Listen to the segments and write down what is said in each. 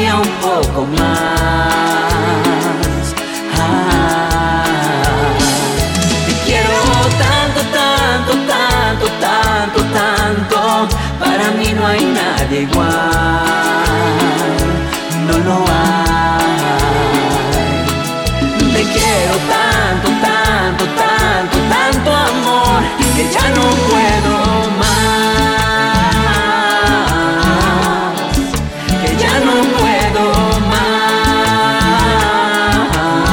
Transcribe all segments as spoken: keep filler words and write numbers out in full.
día un poco más. Ah, te quiero tanto, tanto, tanto, tanto, tanto. Para mí no hay nadie igual, no lo hay. Te quiero tanto, tanto, tanto, tanto amor, que ya no puedo más, que ya no puedo más.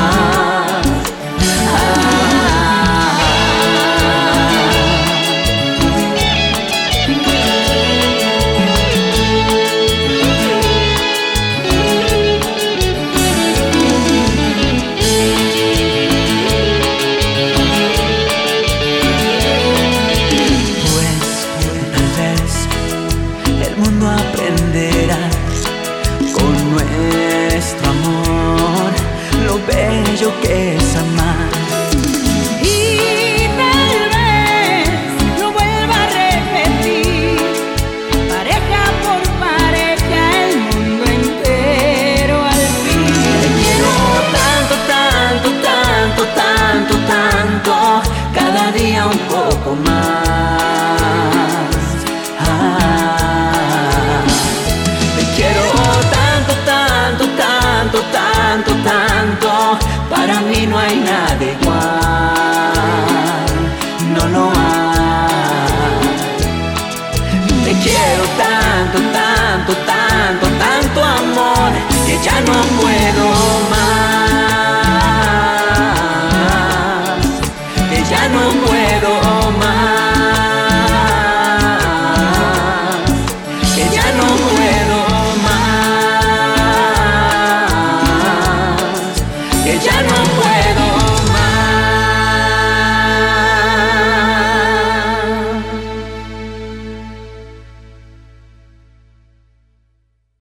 Aprenderá con nuestro amor lo bello que es amar. Y tal vez lo vuelva a repetir, pareja por pareja, el mundo entero al fin. Te quiero tanto, tanto, tanto, tanto, tanto, cada día un poco más. Tanto, tanto, para mí no hay nada igual, no lo hay. Te quiero tanto, tanto, tanto, tanto amor, que ya no puedo